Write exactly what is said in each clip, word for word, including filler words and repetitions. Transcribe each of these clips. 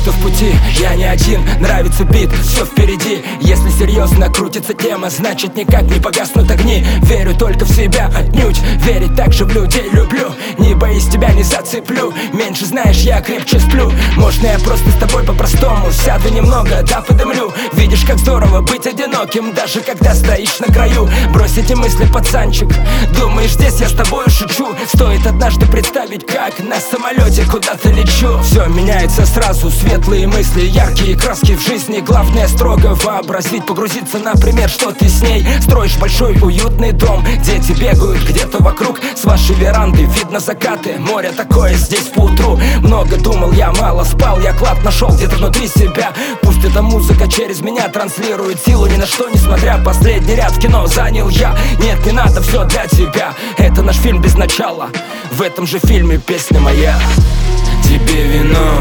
кто в пути, я не один. Нравится бит, все впереди. Если серьезно крутится тема, значит никак не погаснут огни. Верю только в себя отнюдь, верить также в людей люблю. Не боюсь, тебя не зацеплю. Меньше знаешь, я крепче сплю. Можно я просто с тобой по-простому сяду немного, да подымлю. Видишь, как здорово быть одиноким, даже когда стоишь на краю. Брось эти мысли, пацанчик, думаешь, здесь я с тобой шучу? Стоит однажды представить, как на самолете куда-то лечу. Все меняется сразу, светлые мысли, яркие краски в жизни. Главное строго вообразить, погрузиться, например, что ты с ней строишь большой уютный дом. Дети бегают где-то вокруг, с вашей веранды видно закаты. Море такое здесь поутру. Много думал я, мало спал, я клад нашел где-то внутри себя. Пусть эта музыка через меня транслирует силу, ни на что несмотря. Последний ряд в кино занял я. Нет, не надо, все для тебя. Это наш фильм без начала, в этом же фильме песня моя. Тебе вино,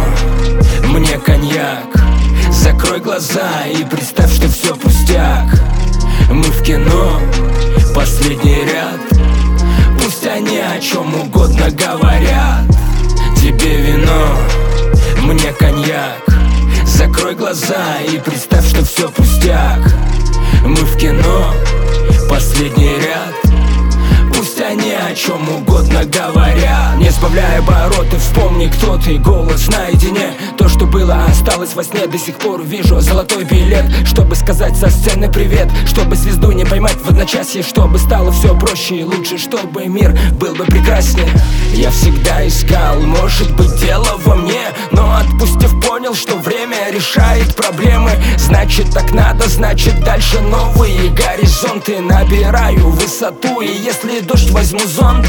мне коньяк. Закрой глаза и представь, что все пустяк. Мы в кино, последний ряд. Пусть они о чем угодно говорят. Тебе вино, мне коньяк. Закрой глаза и представь, что все пустяк. Мы в кино, последний ряд. Пусть они о чем угодно говорят. Не сбавляй обороты, вспомни, кто ты, голос наедине. То, что было, осталось во сне. До сих пор вижу золотой билет, чтобы сказать со сцены привет, чтобы звезду не поймать в одночасье, чтобы стало все проще и лучше, чтобы мир был бы прекраснее. Я всегда искал, может быть, дело во мне, но отпустив, понял, что время решает проблемы. Значит, так надо, значит, дальше новые горизонты. Набираю высоту, и если дождь, возьму зонт.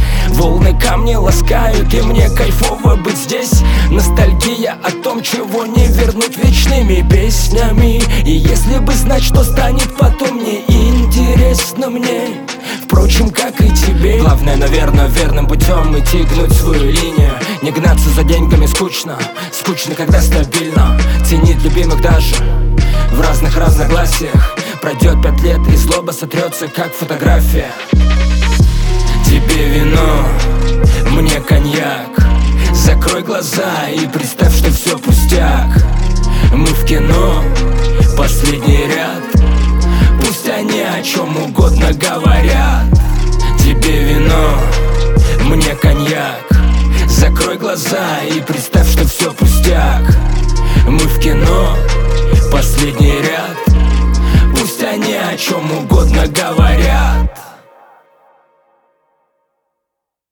Волны камни ласкают, и мне кайфово быть здесь. Ностальгия о том, чего не вернуть вечными песнями. И если бы знать, что станет потом, не интересно мне. Впрочем, как и тебе. Главное, наверное, верным путем идти, гнуть свою линию. Не гнаться за деньгами скучно, скучно, когда стабильно. Ценить любимых даже в разных разногласиях. Пройдет пять лет, и злоба сотрется, как фотография. Тебе вино, мне коньяк. Закрой глаза и представь, что все пустяк. Мы в кино, последний ряд. Пусть они о чем угодно говорят. Тебе вино, мне коньяк. Закрой глаза и представь, что все пустяк. Мы в кино, последний ряд. Пусть они о чем угодно говорят.